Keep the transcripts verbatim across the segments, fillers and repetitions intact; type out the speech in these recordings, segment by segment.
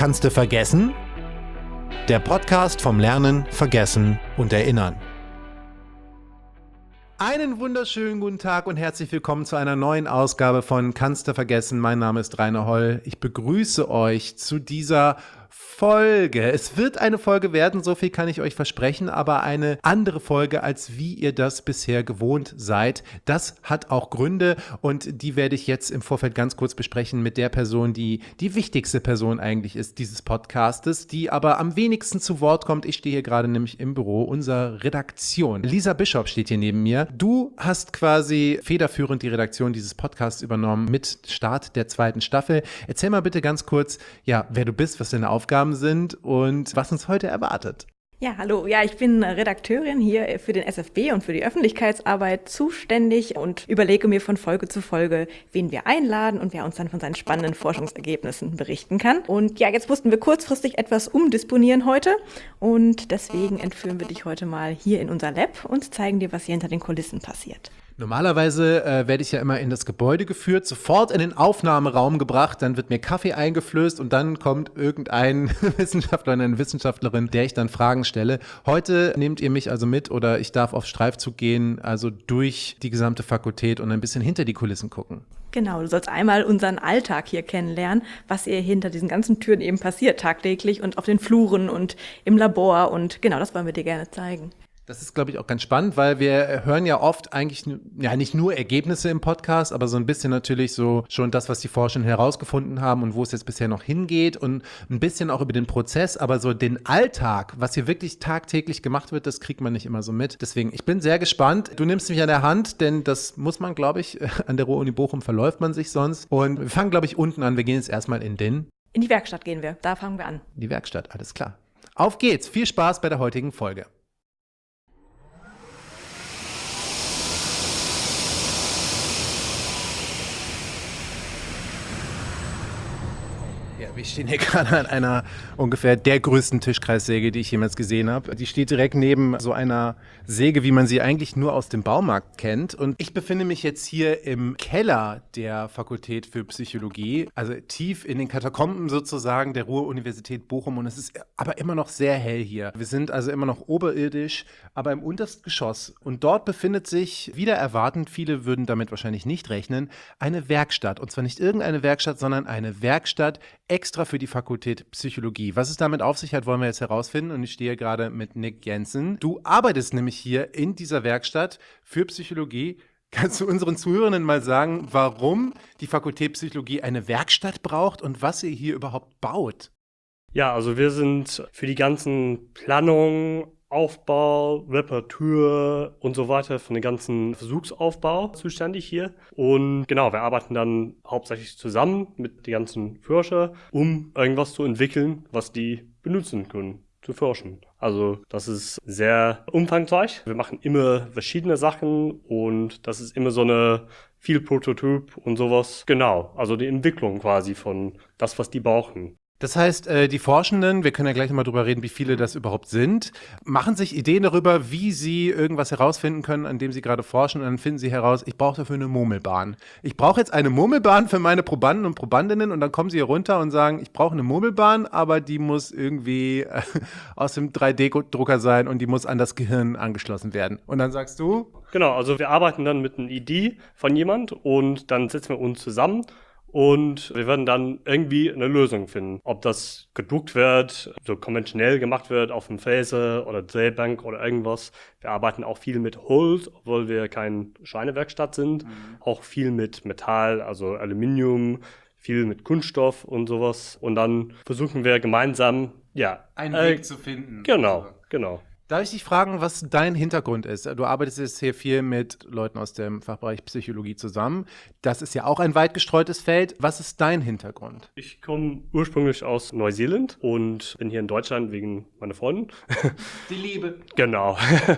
Kannst du vergessen? Der Podcast vom Lernen, Vergessen und Erinnern. Einen wunderschönen guten Tag und herzlich willkommen zu einer neuen Ausgabe von Kannst du vergessen? Mein Name ist Rainer Holl. Ich begrüße euch zu dieser Folge. Es wird eine Folge werden, so viel kann ich euch versprechen, aber eine andere Folge, als wie ihr das bisher gewohnt seid. Das hat auch Gründe und die werde ich jetzt im Vorfeld ganz kurz besprechen mit der Person, die die wichtigste Person eigentlich ist dieses Podcastes, die aber am wenigsten zu Wort kommt. Ich stehe hier gerade nämlich im Büro unserer Redaktion. Lisa Bischof steht hier neben mir. Du hast quasi federführend die Redaktion dieses Podcasts übernommen mit Start der zweiten Staffel. Erzähl mal bitte ganz kurz, ja, wer du bist, was deine Aufgaben sind und was uns heute erwartet. Ja, hallo. Ja, ich bin Redakteurin hier für den S F B und für die Öffentlichkeitsarbeit zuständig und überlege mir von Folge zu Folge, wen wir einladen und wer uns dann von seinen spannenden Forschungsergebnissen berichten kann. Und ja, jetzt mussten wir kurzfristig etwas umdisponieren heute und deswegen entführen wir dich heute mal hier in unser Lab und zeigen dir, was hier hinter den Kulissen passiert. Normalerweise äh, werde ich ja immer in das Gebäude geführt, sofort in den Aufnahmeraum gebracht, dann wird mir Kaffee eingeflößt und dann kommt irgendein Wissenschaftler oder eine Wissenschaftlerin, der ich dann Fragen stelle. Heute nehmt ihr mich also mit oder ich darf auf Streifzug gehen, also durch die gesamte Fakultät und ein bisschen hinter die Kulissen gucken. Genau, du sollst einmal unseren Alltag hier kennenlernen, was hier hinter diesen ganzen Türen eben passiert tagtäglich und auf den Fluren und im Labor und genau, das wollen wir dir gerne zeigen. Das ist, glaube ich, auch ganz spannend, weil wir hören ja oft eigentlich, ja, nicht nur Ergebnisse im Podcast, aber so ein bisschen natürlich so schon das, was die Forschenden herausgefunden haben und wo es jetzt bisher noch hingeht und ein bisschen auch über den Prozess, aber so den Alltag, was hier wirklich tagtäglich gemacht wird, das kriegt man nicht immer so mit. Deswegen, ich bin sehr gespannt. Du nimmst mich an der Hand, denn das muss man, glaube ich, an der Ruhr-Uni Bochum verläuft man sich sonst. Und wir fangen, glaube ich, unten an. Wir gehen jetzt erstmal in den... In die Werkstatt gehen wir, da fangen wir an. In die Werkstatt, alles klar. Auf geht's, viel Spaß bei der heutigen Folge. Wir stehen hier gerade an einer ungefähr der größten Tischkreissäge, die ich jemals gesehen habe. Die steht direkt neben so einer Säge, wie man sie eigentlich nur aus dem Baumarkt kennt. Und ich befinde mich jetzt hier im Keller der Fakultät für Psychologie, also tief in den Katakomben sozusagen der Ruhr-Universität Bochum. Und es ist aber immer noch sehr hell hier. Wir sind also immer noch oberirdisch, aber im untersten Geschoss. Und dort befindet sich, wieder erwartend, viele würden damit wahrscheinlich nicht rechnen, eine Werkstatt. Und zwar nicht irgendeine Werkstatt, sondern eine Werkstatt extra für die Fakultät Psychologie. Was es damit auf sich hat, wollen wir jetzt herausfinden. Und ich stehe gerade mit Nick Jensen. Du arbeitest nämlich hier in dieser Werkstatt für Psychologie. Kannst du unseren Zuhörenden mal sagen, warum die Fakultät Psychologie eine Werkstatt braucht und was ihr hier überhaupt baut? Ja, also wir sind für die ganzen Planungen, Aufbau, Reparatur und so weiter von dem ganzen Versuchsaufbau zuständig hier. Und genau, wir arbeiten dann hauptsächlich zusammen mit den ganzen Forschern, um irgendwas zu entwickeln, was die benutzen können, zu forschen. Also das ist sehr umfangreich. Wir machen immer verschiedene Sachen und das ist immer so eine viel Prototyp und sowas. Genau, also die Entwicklung quasi von das, was die brauchen. Das heißt, die Forschenden, wir können ja gleich mal drüber reden, wie viele das überhaupt sind, machen sich Ideen darüber, wie sie irgendwas herausfinden können, an dem sie gerade forschen und dann finden sie heraus, ich brauche dafür eine Murmelbahn. Ich brauche jetzt eine Murmelbahn für meine Probanden und Probandinnen und dann kommen sie hier runter und sagen, ich brauche eine Murmelbahn, aber die muss irgendwie äh, aus dem drei D Drucker sein und die muss an das Gehirn angeschlossen werden. Und dann sagst du? Genau, also wir arbeiten dann mit einer Idee von jemand und dann setzen wir uns zusammen. Und wir werden dann irgendwie eine Lösung finden. Ob das gedruckt wird, so konventionell gemacht wird auf dem Fräser oder Drehbank oder irgendwas. Wir arbeiten auch viel mit Holz, obwohl wir keine Schweinewerkstatt sind. Mhm. Auch viel mit Metall, also Aluminium, viel mit Kunststoff und sowas. Und dann versuchen wir gemeinsam, ja. einen äh, Weg zu finden. Genau, genau. Darf ich dich fragen, was dein Hintergrund ist? Du arbeitest jetzt hier viel mit Leuten aus dem Fachbereich Psychologie zusammen. Das ist ja auch ein weit gestreutes Feld. Was ist dein Hintergrund? Ich komme ursprünglich aus Neuseeland und bin hier in Deutschland wegen meiner Freundin. Die Liebe. Genau.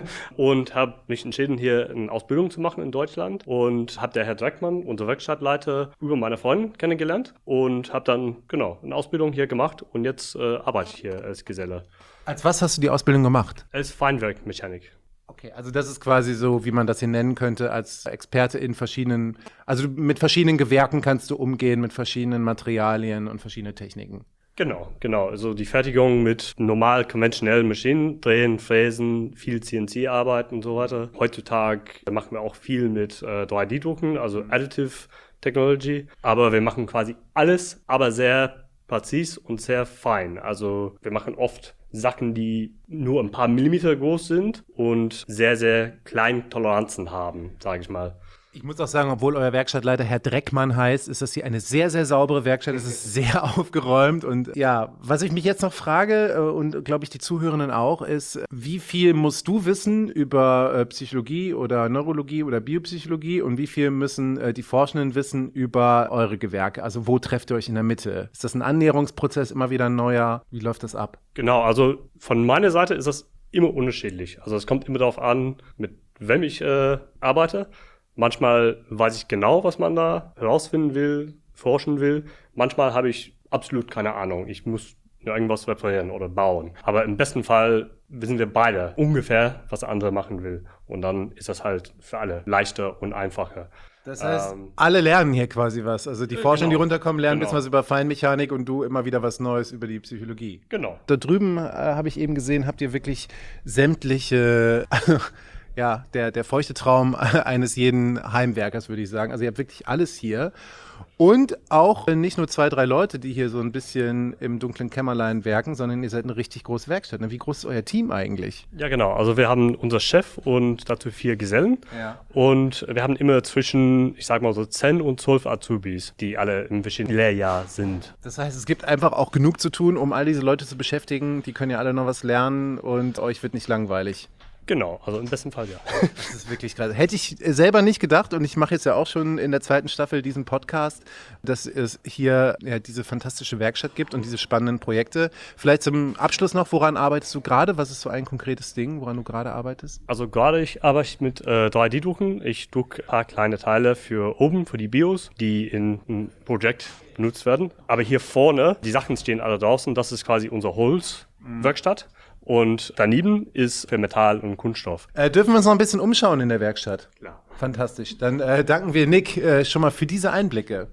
Und habe mich entschieden, hier eine Ausbildung zu machen in Deutschland und habe der Herr Dreckmann, unser Werkstattleiter, über meine Freundin kennengelernt und habe dann, genau, eine Ausbildung hier gemacht und jetzt äh, arbeite ich hier als Geselle. Als was hast du die Ausbildung gemacht? Als Feinwerkmechanik. Okay, also das ist quasi so, wie man das hier nennen könnte, als Experte in verschiedenen, also mit verschiedenen Gewerken kannst du umgehen, mit verschiedenen Materialien und verschiedenen Techniken. Genau, genau. Also die Fertigung mit normal konventionellen Maschinen, Drehen, Fräsen, viel C N C-Arbeit und so weiter. Heutzutage machen wir auch viel mit äh, drei D-Drucken, also Additive Technology. Aber wir machen quasi alles, aber sehr präzis und sehr fein. Also wir machen oft Sachen, die nur ein paar Millimeter groß sind und sehr, sehr kleine Toleranzen haben, sage ich mal. Ich muss auch sagen, obwohl euer Werkstattleiter Herr Dreckmann heißt, ist das hier eine sehr, sehr saubere Werkstatt. Es ist sehr aufgeräumt. Und ja, was ich mich jetzt noch frage, und glaube ich die Zuhörenden auch, ist, wie viel musst du wissen über äh, Psychologie oder Neurologie oder Biopsychologie und wie viel müssen äh, die Forschenden wissen über eure Gewerke? Also wo trefft ihr euch in der Mitte? Ist das ein Annäherungsprozess, immer wieder ein neuer? Wie läuft das ab? Genau, also von meiner Seite ist das immer unterschiedlich. Also es kommt immer darauf an, mit wem ich äh, arbeite. Manchmal weiß ich genau, was man da herausfinden will, forschen will. Manchmal habe ich absolut keine Ahnung. Ich muss nur irgendwas reparieren oder bauen. Aber im besten Fall wissen wir beide ungefähr, was der andere machen will. Und dann ist das halt für alle leichter und einfacher. Das heißt, ähm, alle lernen hier quasi was. Also die Forscher, genau, die runterkommen, lernen ein genau. bisschen was über Feinmechanik und du immer wieder was Neues über die Psychologie. Genau. Da drüben äh, habe ich eben gesehen, habt ihr wirklich sämtliche... Ja, der, der feuchte Traum eines jeden Heimwerkers, würde ich sagen. Also ihr habt wirklich alles hier. Und auch nicht nur zwei, drei Leute, die hier so ein bisschen im dunklen Kämmerlein werken, sondern ihr seid eine richtig große Werkstatt. Wie groß ist euer Team eigentlich? Ja, genau. Also wir haben unser Chef und dazu vier Gesellen. Ja. Und wir haben immer zwischen, ich sag mal so, zehn und zwölf Azubis, die alle im verschiedenen Lehrjahr sind. Das heißt, es gibt einfach auch genug zu tun, um all diese Leute zu beschäftigen. Die können ja alle noch was lernen und euch wird nicht langweilig. Genau, also im besten Fall ja. Das ist wirklich krass. Hätte ich selber nicht gedacht, und ich mache jetzt ja auch schon in der zweiten Staffel diesen Podcast, dass es hier ja diese fantastische Werkstatt gibt und diese spannenden Projekte. Vielleicht zum Abschluss noch, woran arbeitest du gerade? Was ist so ein konkretes Ding, woran du gerade arbeitest? Also gerade ich arbeite mit äh, drei D-Drucken. Ich drucke ein paar kleine Teile für oben, für die Bios, die in ein Projekt benutzt werden. Aber hier vorne, die Sachen stehen alle draußen, das ist quasi unsere Holzwerkstatt. Und daneben ist für Metall und Kunststoff. Äh, dürfen wir uns noch ein bisschen umschauen in der Werkstatt? Klar. Fantastisch. Dann äh, danken wir Nick äh, schon mal für diese Einblicke.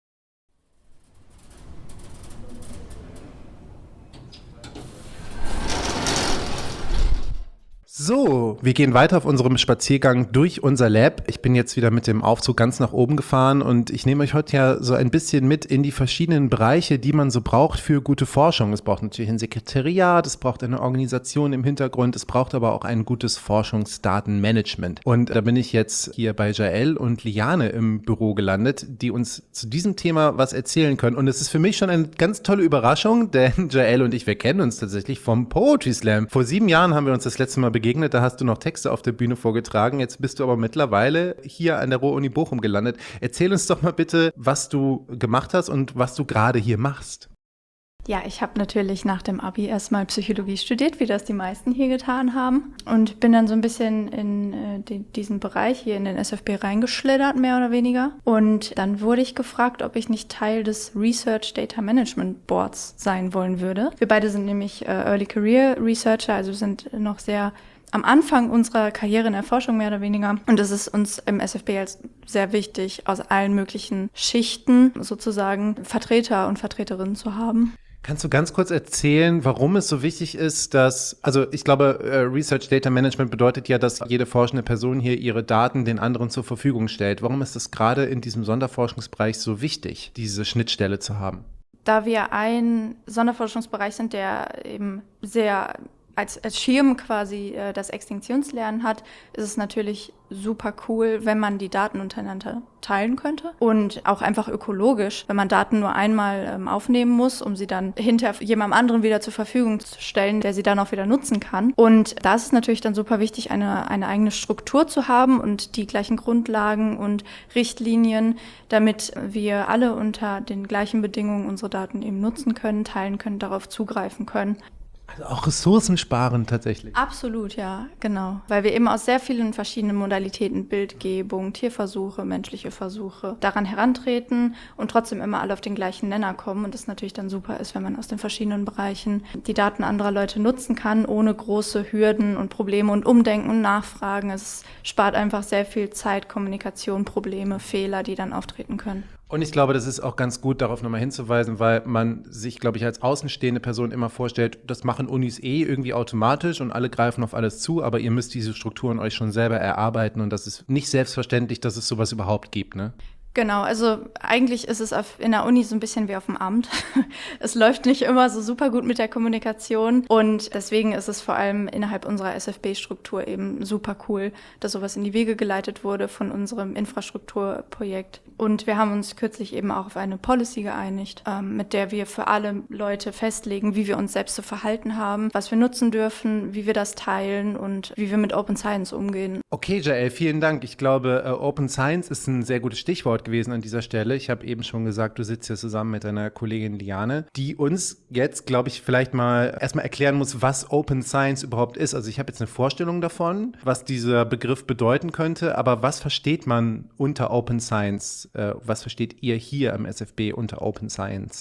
So, wir gehen weiter auf unserem Spaziergang durch unser Lab. Ich bin jetzt wieder mit dem Aufzug ganz nach oben gefahren und ich nehme euch heute ja so ein bisschen mit in die verschiedenen Bereiche, die man so braucht für gute Forschung. Es braucht natürlich ein Sekretariat, es braucht eine Organisation im Hintergrund, es braucht aber auch ein gutes Forschungsdatenmanagement. Und da bin ich jetzt hier bei Jael und Liane im Büro gelandet, die uns zu diesem Thema was erzählen können. Und es ist für mich schon eine ganz tolle Überraschung, denn Jael und ich, wir kennen uns tatsächlich vom Poetry Slam. Vor sieben Jahren haben wir uns das letzte Mal begegnet. Da hast du noch Texte auf der Bühne vorgetragen. Jetzt bist du aber mittlerweile hier an der Ruhr-Uni Bochum gelandet. Erzähl uns doch mal bitte, was du gemacht hast und was du gerade hier machst. Ja, ich habe natürlich nach dem Abi erstmal Psychologie studiert, wie das die meisten hier getan haben. Und bin dann so ein bisschen in äh, die, diesen Bereich hier in den S F B reingeschlittert, mehr oder weniger. Und dann wurde ich gefragt, ob ich nicht Teil des Research Data Management Boards sein wollen würde. Wir beide sind nämlich äh, Early Career Researcher, also sind noch sehr am Anfang unserer Karriere in der Forschung mehr oder weniger. Und es ist uns im S F B als sehr wichtig, aus allen möglichen Schichten sozusagen Vertreter und Vertreterinnen zu haben. Kannst du ganz kurz erzählen, warum es so wichtig ist, dass, also ich glaube, äh, Research Data Management bedeutet ja, dass jede forschende Person hier ihre Daten den anderen zur Verfügung stellt. Warum ist es gerade in diesem Sonderforschungsbereich so wichtig, diese Schnittstelle zu haben? Da wir ein Sonderforschungsbereich sind, der eben sehr als, als Schirm quasi äh, das Extinktionslernen hat, ist es natürlich super cool, wenn man die Daten untereinander teilen könnte. Und auch einfach ökologisch, wenn man Daten nur einmal ähm, aufnehmen muss, um sie dann hinter jemandem anderen wieder zur Verfügung zu stellen, der sie dann auch wieder nutzen kann. Und da ist es natürlich dann super wichtig, eine, eine eigene Struktur zu haben und die gleichen Grundlagen und Richtlinien, damit wir alle unter den gleichen Bedingungen unsere Daten eben nutzen können, teilen können, darauf zugreifen können. Also auch Ressourcen sparen tatsächlich. Absolut, ja, genau. Weil wir eben aus sehr vielen verschiedenen Modalitäten, Bildgebung, Tierversuche, menschliche Versuche, daran herantreten und trotzdem immer alle auf den gleichen Nenner kommen. Und das natürlich dann super ist, wenn man aus den verschiedenen Bereichen die Daten anderer Leute nutzen kann, ohne große Hürden und Probleme und Umdenken und Nachfragen. Es spart einfach sehr viel Zeit, Kommunikation, Probleme, Fehler, die dann auftreten können. Und ich glaube, das ist auch ganz gut, darauf nochmal hinzuweisen, weil man sich, glaube ich, als außenstehende Person immer vorstellt, das machen Unis eh irgendwie automatisch und alle greifen auf alles zu, aber ihr müsst diese Strukturen euch schon selber erarbeiten und das ist nicht selbstverständlich, dass es sowas überhaupt gibt, ne? Genau, also eigentlich ist es auf, in der Uni so ein bisschen wie auf dem Amt. Es läuft nicht immer so super gut mit der Kommunikation und deswegen ist es vor allem innerhalb unserer S F B-Struktur eben super cool, dass sowas in die Wege geleitet wurde von unserem Infrastrukturprojekt. Und wir haben uns kürzlich eben auch auf eine Policy geeinigt, ähm, mit der wir für alle Leute festlegen, wie wir uns selbst zu verhalten haben, was wir nutzen dürfen, wie wir das teilen und wie wir mit Open Science umgehen. Okay, Jael, vielen Dank. Ich glaube, uh, Open Science ist ein sehr gutes Stichwort gewesen an dieser Stelle. Ich habe eben schon gesagt, du sitzt hier zusammen mit deiner Kollegin Liane, die uns jetzt, glaube ich, vielleicht mal erstmal erklären muss, was Open Science überhaupt ist. Also ich habe jetzt eine Vorstellung davon, was dieser Begriff bedeuten könnte, aber was versteht man unter Open Science? Äh, was versteht ihr hier am S F B unter Open Science?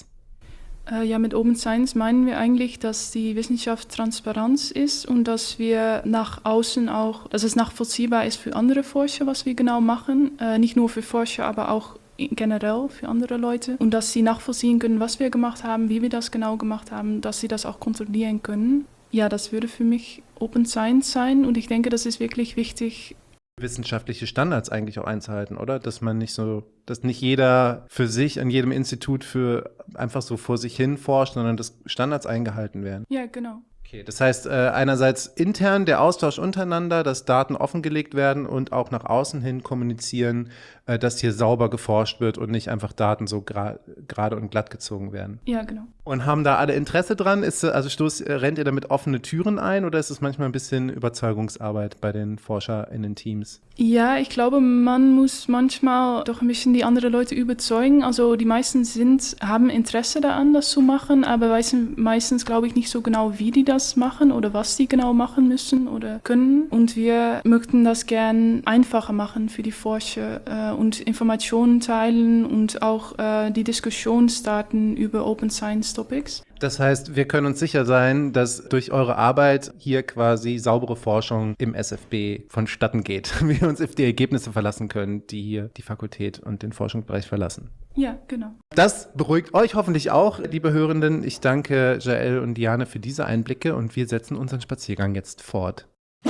Ja, mit Open Science meinen wir eigentlich, dass die Wissenschaft Transparenz ist und dass wir nach außen auch, dass es nachvollziehbar ist für andere Forscher, was wir genau machen. Äh, nicht nur für Forscher, aber auch generell für andere Leute. Und dass sie nachvollziehen können, was wir gemacht haben, wie wir das genau gemacht haben, dass sie das auch kontrollieren können. Ja, das würde für mich Open Science sein und ich denke, das ist wirklich wichtig, wissenschaftliche Standards eigentlich auch einzuhalten, oder? Dass man nicht so, dass nicht jeder für sich an jedem Institut für einfach so vor sich hin forscht, sondern dass Standards eingehalten werden. Ja, genau. Okay, das heißt, äh, einerseits intern der Austausch untereinander, dass Daten offengelegt werden und auch nach außen hin kommunizieren, äh, dass hier sauber geforscht wird und nicht einfach Daten so gra- gerade und glatt gezogen werden. Ja, genau. Und haben da alle Interesse dran? Ist, also stoß, rennt ihr damit offene Türen ein oder ist es manchmal ein bisschen Überzeugungsarbeit bei den ForscherInnen-Teams? Ja, ich glaube, man muss manchmal doch ein bisschen die anderen Leute überzeugen. Also die meisten sind, haben Interesse daran, das zu machen, aber wissen meistens, glaube ich, nicht so genau, wie die das machen oder was sie genau machen müssen oder können. Und wir möchten das gern einfacher machen für die Forscher äh, und Informationen teilen und auch äh, die Diskussion starten über Open Science Topics. Das heißt, wir können uns sicher sein, dass durch eure Arbeit hier quasi saubere Forschung im S F B vonstatten geht. Wir uns auf die Ergebnisse verlassen können, die hier die Fakultät und den Forschungsbereich verlassen. Ja, genau. Das beruhigt euch hoffentlich auch, liebe Hörenden. Ich danke Jael und Diane für diese Einblicke und wir setzen unseren Spaziergang jetzt fort.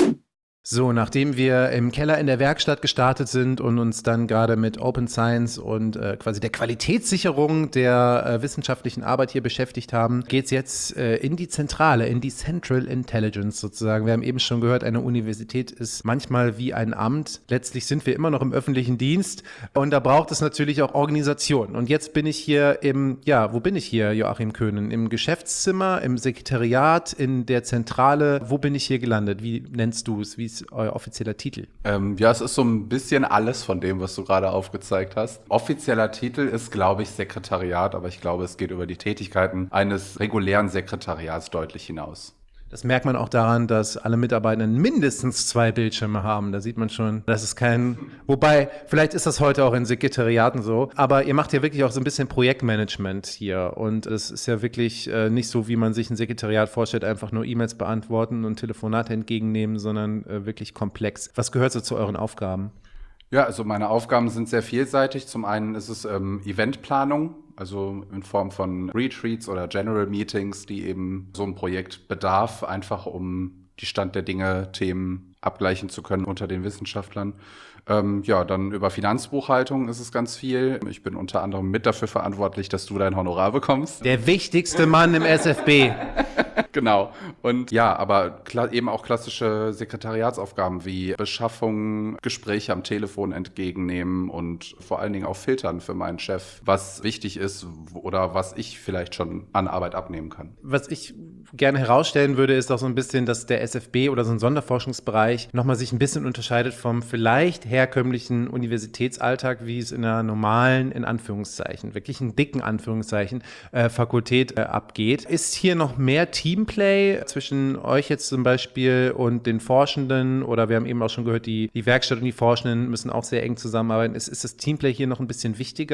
So, nachdem wir im Keller in der Werkstatt gestartet sind und uns dann gerade mit Open Science und äh, quasi der Qualitätssicherung der äh, wissenschaftlichen Arbeit hier beschäftigt haben, geht's jetzt äh, in die Zentrale, in die Central Intelligence sozusagen. Wir haben eben schon gehört, eine Universität ist manchmal wie ein Amt. Letztlich sind wir immer noch im öffentlichen Dienst und da braucht es natürlich auch Organisation. Und jetzt bin ich hier im, ja, wo bin ich hier, Joachim Köhnen? Im Geschäftszimmer, im Sekretariat, in der Zentrale. Wo bin ich hier gelandet? Wie nennst du es? Wie ist euer offizieller Titel? Ähm, ja, es ist so ein bisschen alles von dem, was du gerade aufgezeigt hast. Offizieller Titel ist, glaube ich, Sekretariat, aber ich glaube, es geht über die Tätigkeiten eines regulären Sekretariats deutlich hinaus. Das merkt man auch daran, dass alle Mitarbeitenden mindestens zwei Bildschirme haben. Da sieht man schon, das ist kein, wobei, vielleicht ist das heute auch in Sekretariaten so, aber ihr macht ja wirklich auch so ein bisschen Projektmanagement hier und es ist ja wirklich äh, nicht so, wie man sich ein Sekretariat vorstellt, einfach nur E-Mails beantworten und Telefonate entgegennehmen, sondern äh, wirklich komplex. Was gehört so zu euren Aufgaben? Ja, also meine Aufgaben sind sehr vielseitig. Zum einen ist es ähm, Eventplanung, also in Form von Retreats oder General Meetings, die eben so ein Projekt bedarf, einfach um die Stand der Dinge, Themen abgleichen zu können unter den Wissenschaftlern. Ähm, ja, dann über Finanzbuchhaltung ist es ganz viel. Ich bin unter anderem mit dafür verantwortlich, dass du dein Honorar bekommst. Der wichtigste Mann im S F B. Genau. Und ja, aber kla- eben auch klassische Sekretariatsaufgaben wie Beschaffung, Gespräche am Telefon entgegennehmen und vor allen Dingen auch filtern für meinen Chef, was wichtig ist oder was ich vielleicht schon an Arbeit abnehmen kann. Was ich gerne herausstellen würde, ist auch so ein bisschen, dass der S F B oder so ein Sonderforschungsbereich nochmal sich ein bisschen unterscheidet vom vielleicht herkömmlichen Universitätsalltag, wie es in einer normalen, in Anführungszeichen, wirklich einen dicken Anführungszeichen, äh, Fakultät äh, abgeht. Ist hier noch mehr Teamplay zwischen euch jetzt zum Beispiel und den Forschenden oder wir haben eben auch schon gehört, die, die Werkstatt und die Forschenden müssen auch sehr eng zusammenarbeiten. Ist, ist das Teamplay hier noch ein bisschen wichtiger?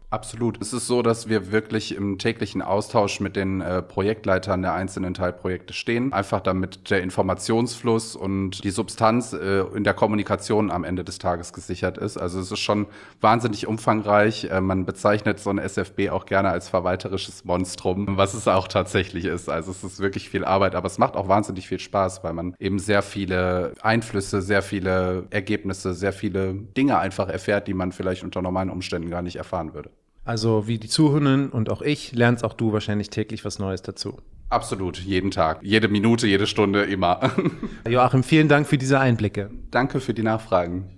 Absolut. Es ist so, dass wir wirklich im täglichen Austausch mit den äh, Projektleitern der einzelnen Teilprojekte stehen. Einfach damit der Informationsfluss und die Substanz äh, in der Kommunikation am Ende des Tages gesichert ist. Also es ist schon wahnsinnig umfangreich. Äh, man bezeichnet so ein S F B auch gerne als verwalterisches Monstrum, was es auch tatsächlich ist. Also es ist wirklich viel Arbeit, aber es macht auch wahnsinnig viel Spaß, weil man eben sehr viele Einflüsse, sehr viele Ergebnisse, sehr viele Dinge einfach erfährt, die man vielleicht unter normalen Umständen gar nicht erfahren würde. Also wie die Zuhörenden und auch ich, lernst auch du wahrscheinlich täglich was Neues dazu. Absolut, jeden Tag, jede Minute, jede Stunde, immer. Joachim, vielen Dank für diese Einblicke. Danke für die Nachfragen.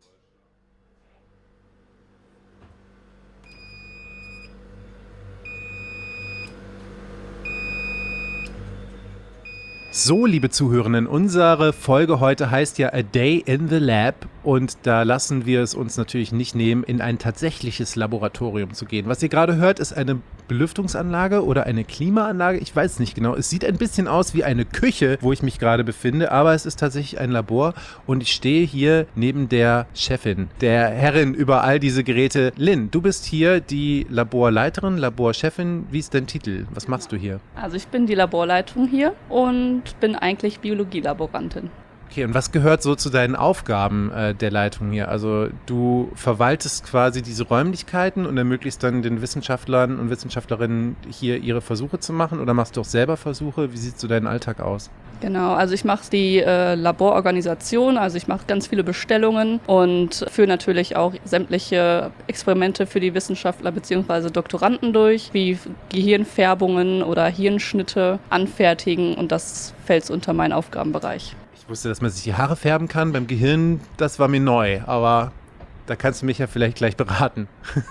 So, liebe Zuhörenden, unsere Folge heute heißt ja A Day in the Lab und da lassen wir es uns natürlich nicht nehmen, in ein tatsächliches Laboratorium zu gehen. Was ihr gerade hört, ist eine Belüftungsanlage oder eine Klimaanlage, ich weiß nicht genau. Es sieht ein bisschen aus wie eine Küche, wo ich mich gerade befinde, aber es ist tatsächlich ein Labor und ich stehe hier neben der Chefin, der Herrin über all diese Geräte. Lynn, du bist hier die Laborleiterin, Laborchefin. Wie ist dein Titel? Was machst du hier? Also ich bin die Laborleitung hier und bin eigentlich Biologielaborantin. Okay, und was gehört so zu deinen Aufgaben äh, der Leitung hier? Also du verwaltest quasi diese Räumlichkeiten und ermöglichst dann den Wissenschaftlern und Wissenschaftlerinnen hier ihre Versuche zu machen oder machst du auch selber Versuche? Wie sieht so dein Alltag aus? Genau, also ich mache die äh, Labororganisation, also ich mache ganz viele Bestellungen und führe natürlich auch sämtliche Experimente für die Wissenschaftler bzw. Doktoranden durch, wie Gehirnfärbungen oder Hirnschnitte anfertigen und das fällt unter meinen Aufgabenbereich. Ich wusste, dass man sich die Haare färben kann. Beim Gehirn, das war mir neu, aber da kannst du mich ja vielleicht gleich beraten.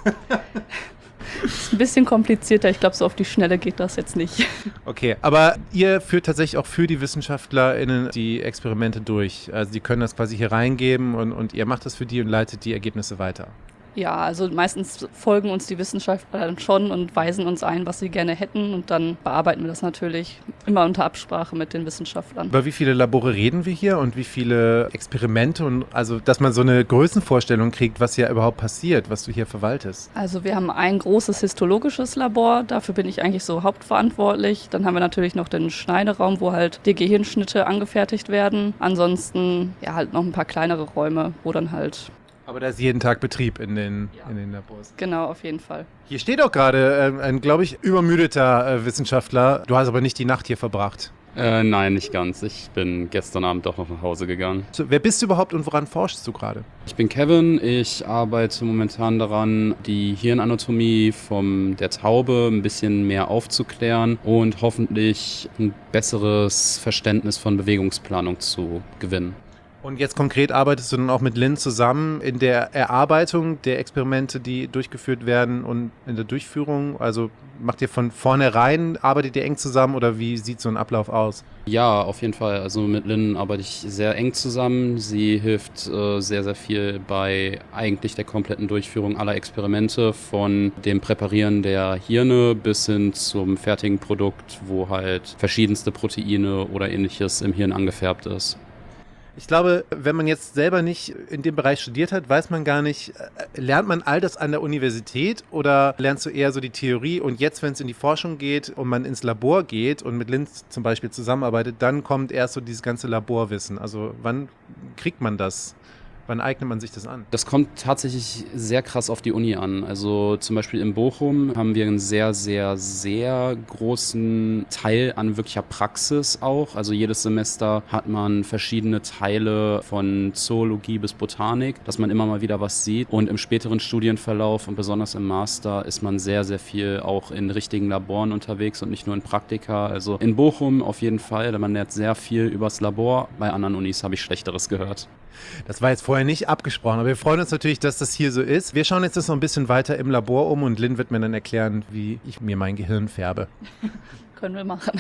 Das ist ein bisschen komplizierter. Ich glaube, so auf die Schnelle geht das jetzt nicht. Okay, aber ihr führt tatsächlich auch für die WissenschaftlerInnen die Experimente durch. Also die können das quasi hier reingeben und, und ihr macht das für die und leitet die Ergebnisse weiter. Ja, also meistens folgen uns die Wissenschaftler dann schon und weisen uns ein, was sie gerne hätten und dann bearbeiten wir das natürlich immer unter Absprache mit den Wissenschaftlern. Über wie viele Labore reden wir hier und wie viele Experimente und also, dass man so eine Größenvorstellung kriegt, was hier überhaupt passiert, was du hier verwaltest? Also wir haben ein großes histologisches Labor, dafür bin ich eigentlich so hauptverantwortlich. Dann haben wir natürlich noch den Schneideraum, wo halt die Gehirnschnitte angefertigt werden. Ansonsten ja halt noch ein paar kleinere Räume, wo dann halt... Aber da ist jeden Tag Betrieb in den, ja. in den Labors. Genau, auf jeden Fall. Hier steht auch gerade äh, ein, glaube ich, übermüdeter äh, Wissenschaftler. Du hast aber nicht die Nacht hier verbracht. Äh, nein, nicht ganz. Ich bin gestern Abend doch noch nach Hause gegangen. So, wer bist du überhaupt und woran forschst du gerade? Ich bin Kevin. Ich arbeite momentan daran, die Hirnanatomie von der Taube ein bisschen mehr aufzuklären und hoffentlich ein besseres Verständnis von Bewegungsplanung zu gewinnen. Und jetzt konkret arbeitest du dann auch mit Lynn zusammen in der Erarbeitung der Experimente, die durchgeführt werden und in der Durchführung? Also macht ihr von vornherein, arbeitet ihr eng zusammen oder wie sieht so ein Ablauf aus? Ja, auf jeden Fall. Also mit Lynn arbeite ich sehr eng zusammen. Sie hilft äh, sehr, sehr viel bei eigentlich der kompletten Durchführung aller Experimente, von dem Präparieren der Hirne bis hin zum fertigen Produkt, wo halt verschiedenste Proteine oder ähnliches im Hirn angefärbt ist. Ich glaube, wenn man jetzt selber nicht in dem Bereich studiert hat, weiß man gar nicht, lernt man all das an der Universität oder lernst du eher so die Theorie und jetzt, wenn es in die Forschung geht und man ins Labor geht und mit Lynn zum Beispiel zusammenarbeitet, dann kommt erst so dieses ganze Laborwissen. Also wann kriegt man das? Wann eignet man sich das an? Das kommt tatsächlich sehr krass auf die Uni an. Also zum Beispiel in Bochum haben wir einen sehr, sehr, sehr großen Teil an wirklicher Praxis auch. Also jedes Semester hat man verschiedene Teile von Zoologie bis Botanik, dass man immer mal wieder was sieht. Und im späteren Studienverlauf und besonders im Master ist man sehr, sehr viel auch in richtigen Laboren unterwegs und nicht nur in Praktika. Also in Bochum auf jeden Fall, man lernt sehr viel übers Labor. Bei anderen Unis habe ich Schlechteres gehört. Das war jetzt vorher nicht abgesprochen, aber wir freuen uns natürlich, dass das hier so ist. Wir schauen jetzt das noch ein bisschen weiter im Labor um und Lynn wird mir dann erklären, wie ich mir mein Gehirn färbe. Können wir machen.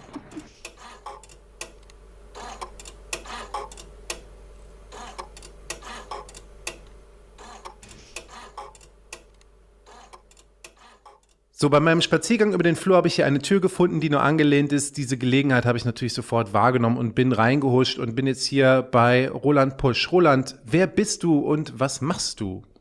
So, bei meinem Spaziergang über den Flur habe ich hier eine Tür gefunden, die nur angelehnt ist. Diese Gelegenheit habe ich natürlich sofort wahrgenommen und bin reingehuscht und bin jetzt hier bei Roland Pusch. Roland, wer bist du und was machst du?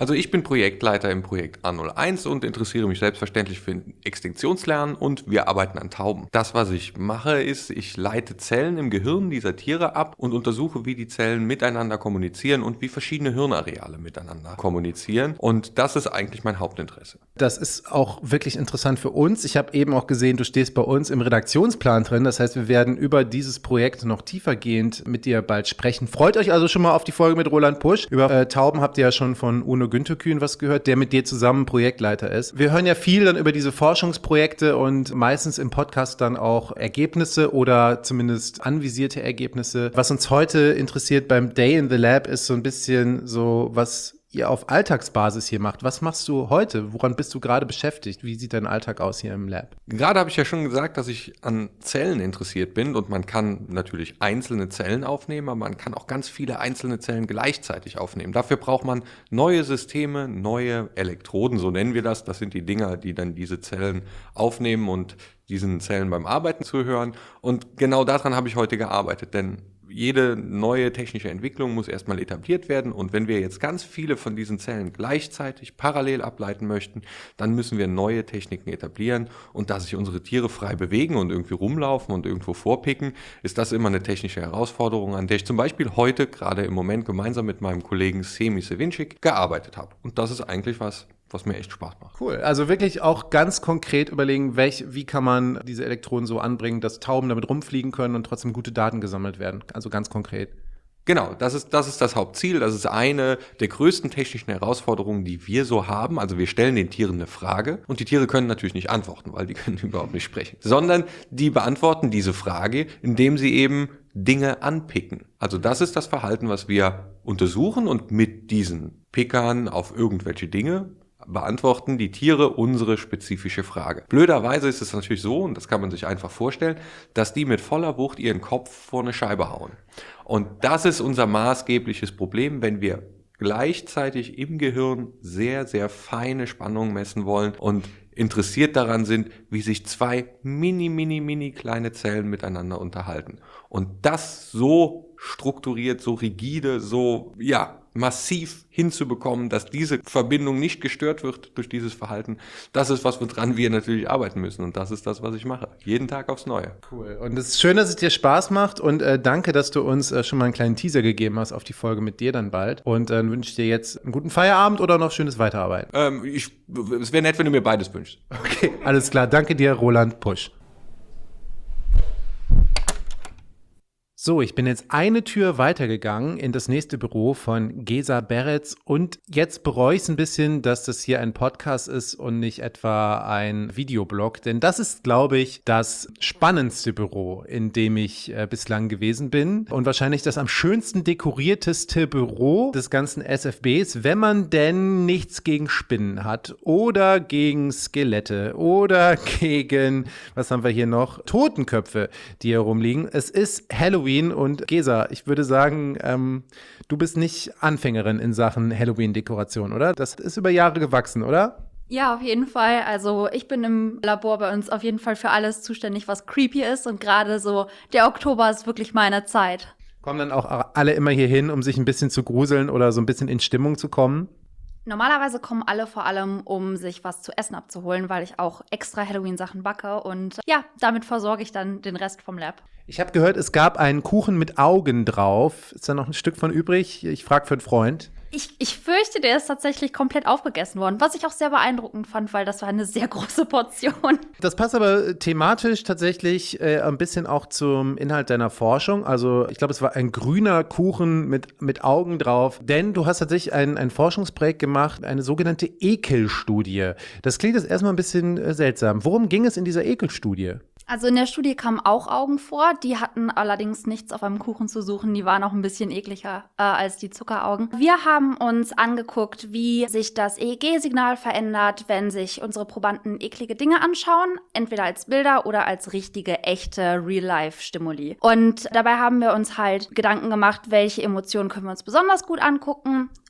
Also ich bin Projektleiter im Projekt A null eins und interessiere mich selbstverständlich für Extinktionslernen und wir arbeiten an Tauben. Das, was ich mache, ist, ich leite Zellen im Gehirn dieser Tiere ab und untersuche, wie die Zellen miteinander kommunizieren und wie verschiedene Hirnareale miteinander kommunizieren. Und das ist eigentlich mein Hauptinteresse. Das ist auch wirklich interessant für uns. Ich habe eben auch gesehen, du stehst bei uns im Redaktionsplan drin. Das heißt, wir werden über dieses Projekt noch tiefergehend mit dir bald sprechen. Freut euch also schon mal auf die Folge mit Roland Pusch. Über äh, Tauben habt ihr ja schon von Uno Günterkühn was gehört, der mit dir zusammen Projektleiter ist. Wir hören ja viel dann über diese Forschungsprojekte und meistens im Podcast dann auch Ergebnisse oder zumindest anvisierte Ergebnisse. Was uns heute interessiert beim Day in the Lab ist so ein bisschen so, was ihr auf Alltagsbasis hier macht. Was machst du heute? Woran bist du gerade beschäftigt? Wie sieht dein Alltag aus hier im Lab? Gerade habe ich ja schon gesagt, dass ich an Zellen interessiert bin und man kann natürlich einzelne Zellen aufnehmen, aber man kann auch ganz viele einzelne Zellen gleichzeitig aufnehmen. Dafür braucht man neue Systeme, neue Elektroden, so nennen wir das. Das sind die Dinger, die dann diese Zellen aufnehmen und diesen Zellen beim Arbeiten zuhören. Und genau daran habe ich heute gearbeitet, denn jede neue technische Entwicklung muss erstmal etabliert werden und wenn wir jetzt ganz viele von diesen Zellen gleichzeitig parallel ableiten möchten, dann müssen wir neue Techniken etablieren und da sich unsere Tiere frei bewegen und irgendwie rumlaufen und irgendwo vorpicken, ist das immer eine technische Herausforderung, an der ich zum Beispiel heute gerade im Moment gemeinsam mit meinem Kollegen Semi Sevinčík gearbeitet habe. Und das ist eigentlich was, was mir echt Spaß macht. Cool. Also wirklich auch ganz konkret überlegen, welch, wie kann man diese Elektroden so anbringen, dass Tauben damit rumfliegen können und trotzdem gute Daten gesammelt werden. Also ganz konkret. Genau, das ist, das ist das Hauptziel. Das ist eine der größten technischen Herausforderungen, die wir so haben. Also wir stellen den Tieren eine Frage und die Tiere können natürlich nicht antworten, weil die können überhaupt nicht sprechen. Sondern die beantworten diese Frage, indem sie eben Dinge anpicken. Also das ist das Verhalten, was wir untersuchen und mit diesen Pickern auf irgendwelche Dinge beantworten die Tiere unsere spezifische Frage. Blöderweise ist es natürlich so, und das kann man sich einfach vorstellen, dass die mit voller Wucht ihren Kopf vor eine Scheibe hauen. Und das ist unser maßgebliches Problem, wenn wir gleichzeitig im Gehirn sehr, sehr feine Spannungen messen wollen und interessiert daran sind, wie sich zwei mini, mini, mini kleine Zellen miteinander unterhalten. Und das so strukturiert, so rigide, so, ja, massiv hinzubekommen, dass diese Verbindung nicht gestört wird durch dieses Verhalten. Das ist was, woran wir natürlich arbeiten müssen. Und das ist das, was ich mache. Jeden Tag aufs Neue. Cool. Und es ist schön, dass es dir Spaß macht. Und äh, danke, dass du uns äh, schon mal einen kleinen Teaser gegeben hast auf die Folge mit dir dann bald. Und dann äh, wünsche ich dir jetzt einen guten Feierabend oder noch schönes Weiterarbeiten. Ähm, ich, es wäre nett, wenn du mir beides wünschst. Okay, alles klar. Danke dir, Roland Pusch. So, ich bin jetzt eine Tür weitergegangen in das nächste Büro von Gesa Beretz und jetzt bereue ich es ein bisschen, dass das hier ein Podcast ist und nicht etwa ein Videoblog, denn das ist, glaube ich, das spannendste Büro, in dem ich äh, bislang gewesen bin und wahrscheinlich das am schönsten dekorierteste Büro des ganzen S F Bs, wenn man denn nichts gegen Spinnen hat oder gegen Skelette oder gegen, was haben wir hier noch, Totenköpfe, die hier rumliegen. Es ist Halloween. Und Gesa, ich würde sagen, ähm, du bist nicht Anfängerin in Sachen Halloween-Dekoration, oder? Das ist über Jahre gewachsen, oder? Ja, auf jeden Fall. Also ich bin im Labor bei uns auf jeden Fall für alles zuständig, was creepy ist. Und gerade so der Oktober ist wirklich meine Zeit. Kommen dann auch alle immer hier hin, um sich ein bisschen zu gruseln oder so ein bisschen in Stimmung zu kommen? Normalerweise kommen alle vor allem, um sich was zu essen abzuholen, weil ich auch extra Halloween-Sachen backe. Und ja, damit versorge ich dann den Rest vom Lab. Ich habe gehört, es gab einen Kuchen mit Augen drauf. Ist da noch ein Stück von übrig? Ich frage für einen Freund. Ich, ich fürchte, der ist tatsächlich komplett aufgegessen worden, was ich auch sehr beeindruckend fand, weil das war eine sehr große Portion. Das passt aber thematisch tatsächlich äh, ein bisschen auch zum Inhalt deiner Forschung. Also ich glaube, es war ein grüner Kuchen mit, mit Augen drauf, denn du hast tatsächlich ein, ein Forschungsprojekt gemacht, eine sogenannte Ekelstudie. Das klingt jetzt erstmal ein bisschen äh, seltsam. Worum ging es in dieser Ekelstudie? Also in der Studie kamen auch Augen vor, die hatten allerdings nichts auf einem Kuchen zu suchen, die waren auch ein bisschen ekliger äh, als die Zuckeraugen. Wir haben uns angeguckt, wie sich das E E G-Signal verändert, wenn sich unsere Probanden eklige Dinge anschauen, entweder als Bilder oder als richtige, echte Real-Life-Stimuli. Und dabei haben wir uns halt Gedanken gemacht, welche Emotionen können wir uns besonders gut angucken,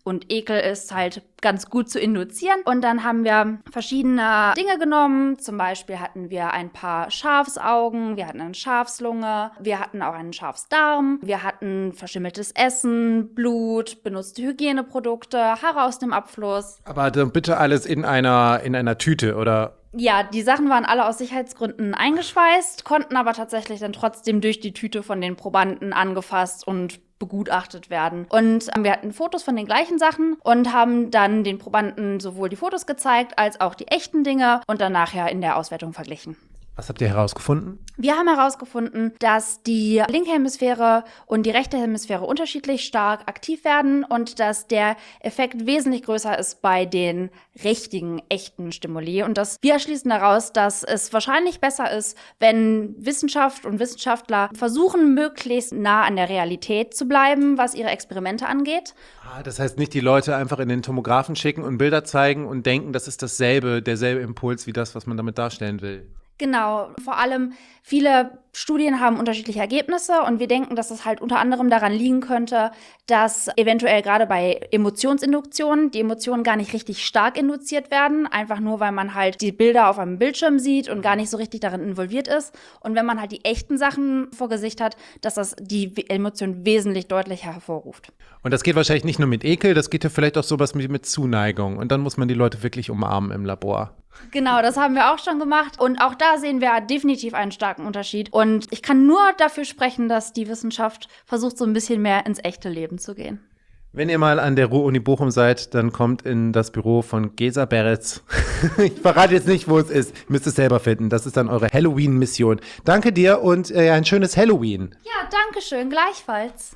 und Ekel ist halt ganz gut zu induzieren. Und dann haben wir verschiedene Dinge genommen. Zum Beispiel hatten wir ein paar Schafsaugen, wir hatten eine Schafslunge, wir hatten auch einen Schafsdarm, wir hatten verschimmeltes Essen, Blut, benutzte Hygieneprodukte, Haare aus dem Abfluss. Aber dann bitte alles in einer, in einer Tüte, oder? Ja, die Sachen waren alle aus Sicherheitsgründen eingeschweißt, konnten aber tatsächlich dann trotzdem durch die Tüte von den Probanden angefasst und begutachtet werden. Und wir hatten Fotos von den gleichen Sachen und haben dann den Probanden sowohl die Fotos gezeigt, als auch die echten Dinge und dann nachher in der Auswertung verglichen. Was habt ihr herausgefunden? Wir haben herausgefunden, dass die linke Hemisphäre und die rechte Hemisphäre unterschiedlich stark aktiv werden und dass der Effekt wesentlich größer ist bei den richtigen, echten Stimuli. Und dass wir schließen daraus, dass es wahrscheinlich besser ist, wenn Wissenschaft und Wissenschaftler versuchen, möglichst nah an der Realität zu bleiben, was ihre Experimente angeht. Ah, das heißt nicht die Leute einfach in den Tomographen schicken und Bilder zeigen und denken, das ist dasselbe, derselbe Impuls wie das, was man damit darstellen will. Genau, vor allem viele Studien haben unterschiedliche Ergebnisse und wir denken, dass es halt unter anderem daran liegen könnte, dass eventuell gerade bei Emotionsinduktionen die Emotionen gar nicht richtig stark induziert werden, einfach nur, weil man halt die Bilder auf einem Bildschirm sieht und gar nicht so richtig darin involviert ist. Und wenn man halt die echten Sachen vor Gesicht hat, dass das die Emotionen wesentlich deutlicher hervorruft. Und das geht wahrscheinlich nicht nur mit Ekel, das geht ja vielleicht auch sowas mit, mit Zuneigung. Und dann muss man die Leute wirklich umarmen im Labor. Genau, das haben wir auch schon gemacht. Und auch da sehen wir definitiv einen starken Unterschied. Und ich kann nur dafür sprechen, dass die Wissenschaft versucht, so ein bisschen mehr ins echte Leben zu gehen. Wenn ihr mal an der Ruhr-Uni Bochum seid, dann kommt in das Büro von Gesa Beretz. Ich verrate jetzt nicht, wo es ist. Ihr müsst es selber finden. Das ist dann eure Halloween-Mission. Danke dir und äh, ein schönes Halloween. Ja, danke schön. Gleichfalls.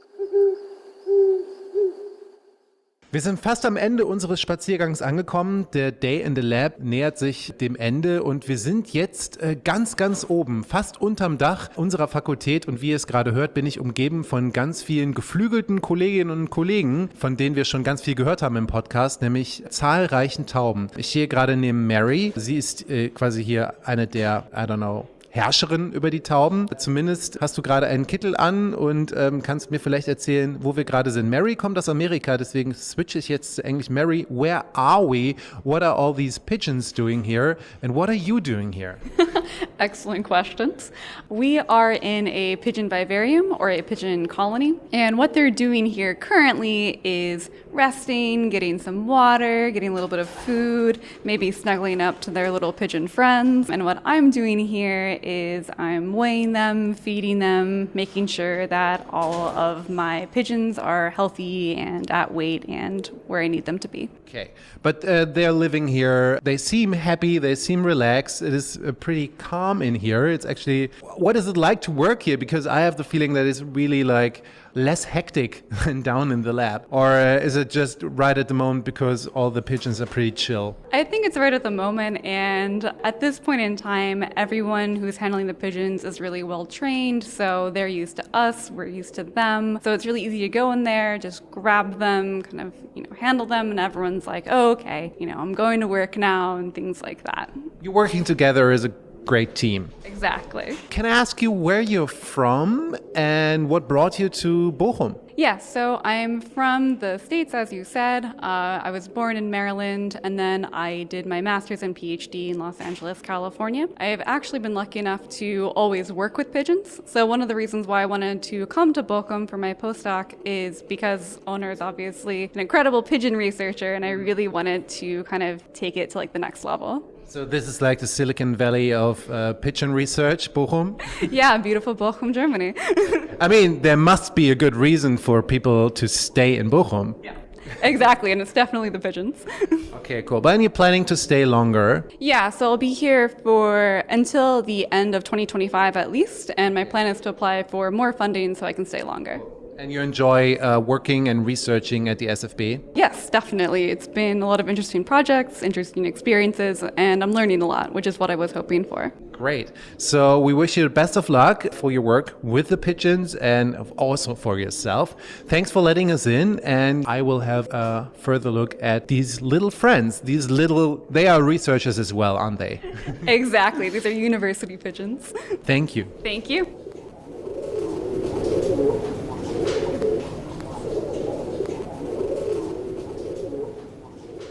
Wir sind fast am Ende unseres Spaziergangs angekommen. Der Day in the Lab nähert sich dem Ende und wir sind jetzt äh, ganz, ganz oben, fast unterm Dach unserer Fakultät. Und wie ihr es gerade hört, bin ich umgeben von ganz vielen geflügelten Kolleginnen und Kollegen, von denen wir schon ganz viel gehört haben im Podcast, nämlich zahlreichen Tauben. Ich stehe gerade neben Mary. Sie ist äh, quasi hier eine der, I don't know, Herrscherin über die Tauben. Zumindest hast du gerade einen Kittel an und ähm, kannst mir vielleicht erzählen, wo wir gerade sind. Mary kommt aus Amerika, deswegen switche ich jetzt zu Englisch. Mary, where are we? What are all these pigeons doing here? And what are you doing here? Excellent questions. We are in a pigeon vivarium or a pigeon colony. And what they're doing here currently is resting, getting some water, getting a little bit of food, maybe snuggling up to their little pigeon friends. And what I'm doing here is I'm weighing them, feeding them, making sure that all of my pigeons are healthy and at weight and where I need them to be. Okay, but uh, they're living here. They seem happy. They seem relaxed. It is uh, pretty calm in here. It's actually, what is it like to work here? Because I have the feeling that it's really like less hectic than down in the lab. Or uh, is it just right at the moment because all the pigeons are pretty chill? I think it's right at the moment, and at this point in time, everyone who's handling the pigeons is really well trained, so they're used to us, we're used to them. So it's really easy to go in there, just grab them, kind of, you know, handle them, and everyone's like, oh, okay, you know, I'm going to work now, and things like that. You're working together as a great team. Exactly. Can I ask you where you're from and what brought you to Bochum? Yeah, so I'm from the States, as you said. Uh, I was born in Maryland, and then I did my master's and PhD in Los Angeles, California. I've actually been lucky enough to always work with pigeons. So one of the reasons why I wanted to come to Bochum for my postdoc is because Owner is obviously an incredible pigeon researcher, and I really wanted to kind of take it to like the next level. So this is like the Silicon Valley of uh, pigeon research, Bochum? Yeah, beautiful Bochum, Germany. I mean, there must be a good reason for people to stay in Bochum. Yeah, exactly, and it's definitely the pigeons. Okay, cool. But you're planning to stay longer? Yeah, so I'll be here for until the end of twenty twenty-five at least, and my plan is to apply for more funding so I can stay longer. And you enjoy uh, working and researching at the S F B? Yes, definitely. It's been a lot of interesting projects, interesting experiences, and I'm learning a lot, which is what I was hoping for. Great. So we wish you the best of luck for your work with the pigeons and also for yourself. Thanks for letting us in, and I will have a further look at these little friends. These little, they are researchers as well, aren't they? Exactly. These are university pigeons. Thank you. Thank you.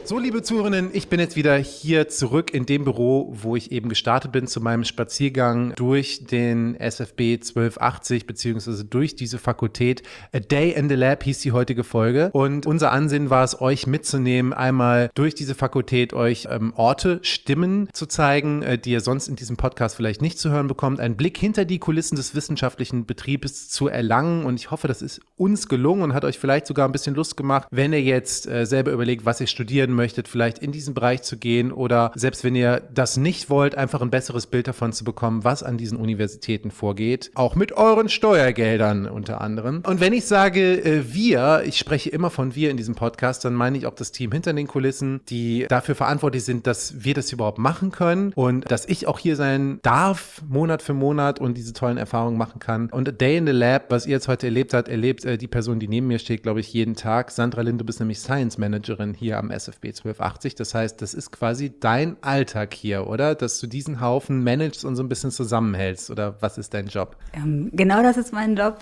So, liebe Zuhörerinnen, ich bin jetzt wieder hier zurück in dem Büro, wo ich eben gestartet bin zu meinem Spaziergang durch den S F B zwölf achtzig beziehungsweise durch diese Fakultät. A Day in the Lab hieß die heutige Folge und unser Ansinnen war es, euch mitzunehmen, einmal durch diese Fakultät euch ähm, Orte, Stimmen zu zeigen, äh, die ihr sonst in diesem Podcast vielleicht nicht zu hören bekommt, einen Blick hinter die Kulissen des wissenschaftlichen Betriebes zu erlangen und ich hoffe, das ist uns gelungen und hat euch vielleicht sogar ein bisschen Lust gemacht, wenn ihr jetzt äh, selber überlegt, was ihr studieren möchtet, vielleicht in diesen Bereich zu gehen oder selbst wenn ihr das nicht wollt, einfach ein besseres Bild davon zu bekommen, was an diesen Universitäten vorgeht. Auch mit euren Steuergeldern unter anderem. Und wenn ich sage äh, wir, ich spreche immer von wir in diesem Podcast, dann meine ich auch das Team hinter den Kulissen, die dafür verantwortlich sind, dass wir das überhaupt machen können und dass ich auch hier sein darf, Monat für Monat und diese tollen Erfahrungen machen kann. Und A Day in the Lab, was ihr jetzt heute erlebt habt, erlebt äh, die Person, die neben mir steht, glaube ich, jeden Tag. Sandra Lind, du bist nämlich Science Managerin hier am S F B zwölf achtzig. Das heißt, das ist quasi dein Alltag hier, oder? Dass du diesen Haufen managst und so ein bisschen zusammenhältst. Oder was ist dein Job? Ähm, genau das ist mein Job.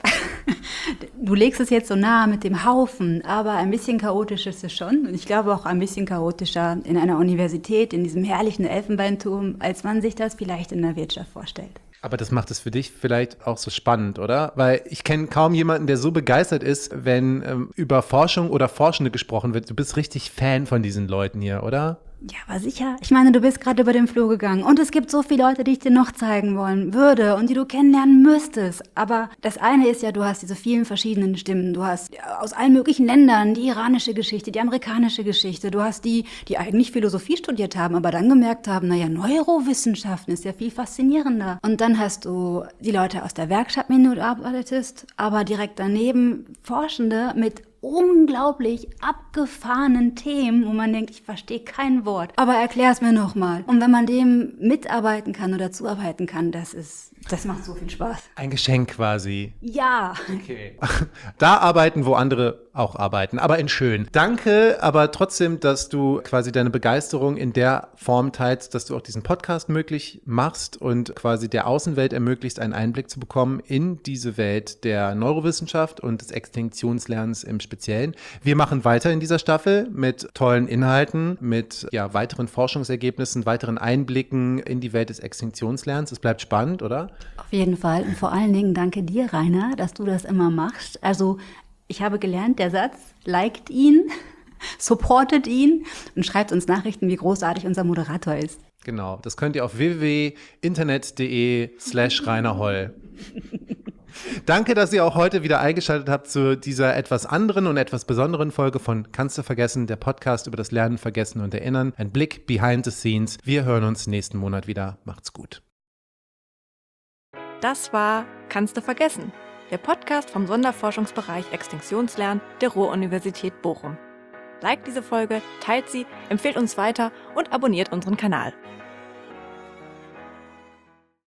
Du legst es jetzt so nah mit dem Haufen, aber ein bisschen chaotisch ist es schon. Und ich glaube auch ein bisschen chaotischer in einer Universität, in diesem herrlichen Elfenbeinturm, als man sich das vielleicht in der Wirtschaft vorstellt. Aber das macht es für dich vielleicht auch so spannend, oder? Weil ich kenne kaum jemanden, der so begeistert ist, wenn ähm, über Forschung oder Forschende gesprochen wird. Du bist richtig Fan von diesen Leuten hier, oder? Ja, aber sicher. Ich meine, du bist gerade über den Flur gegangen und es gibt so viele Leute, die ich dir noch zeigen wollen würde und die du kennenlernen müsstest. Aber das eine ist ja, du hast diese vielen verschiedenen Stimmen. Du hast aus allen möglichen Ländern die iranische Geschichte, die amerikanische Geschichte. Du hast die, die eigentlich Philosophie studiert haben, aber dann gemerkt haben, naja, Neurowissenschaften ist ja viel faszinierender. Und dann hast du die Leute aus der Werkstatt, mit denen du arbeitest, aber direkt daneben Forschende mit unglaublich abgefahrenen Themen, wo man denkt, ich verstehe kein Wort. Aber erklär's mir nochmal. Und wenn man dem mitarbeiten kann oder zuarbeiten kann, das ist, das macht so viel Spaß. Ein Geschenk quasi. Ja. Okay. Da arbeiten, wo andere auch arbeiten, aber in schön. Danke, aber trotzdem, dass du quasi deine Begeisterung in der Form teilst, dass du auch diesen Podcast möglich machst und quasi der Außenwelt ermöglicht, einen Einblick zu bekommen in diese Welt der Neurowissenschaft und des Extinktionslernens im Speziellen. Wir machen weiter in dieser Staffel mit tollen Inhalten, mit ja, weiteren Forschungsergebnissen, weiteren Einblicken in die Welt des Extinktionslernens. Es bleibt spannend, oder? Auf jeden Fall. Und vor allen Dingen danke dir, Rainer, dass du das immer machst. Also ich habe gelernt, der Satz, liked ihn, supportet ihn und schreibt uns Nachrichten, wie großartig unser Moderator ist. Genau, das könnt ihr auf w w w punkt internet punkt de slash Rainer Holl. Danke, dass ihr auch heute wieder eingeschaltet habt zu dieser etwas anderen und etwas besonderen Folge von Kannst du vergessen, der Podcast über das Lernen, Vergessen und Erinnern. Ein Blick behind the scenes. Wir hören uns nächsten Monat wieder. Macht's gut. Das war Kannst du vergessen, der Podcast vom Sonderforschungsbereich Extinktionslernen der Ruhr-Universität Bochum. Liked diese Folge, teilt sie, empfehlt uns weiter und abonniert unseren Kanal.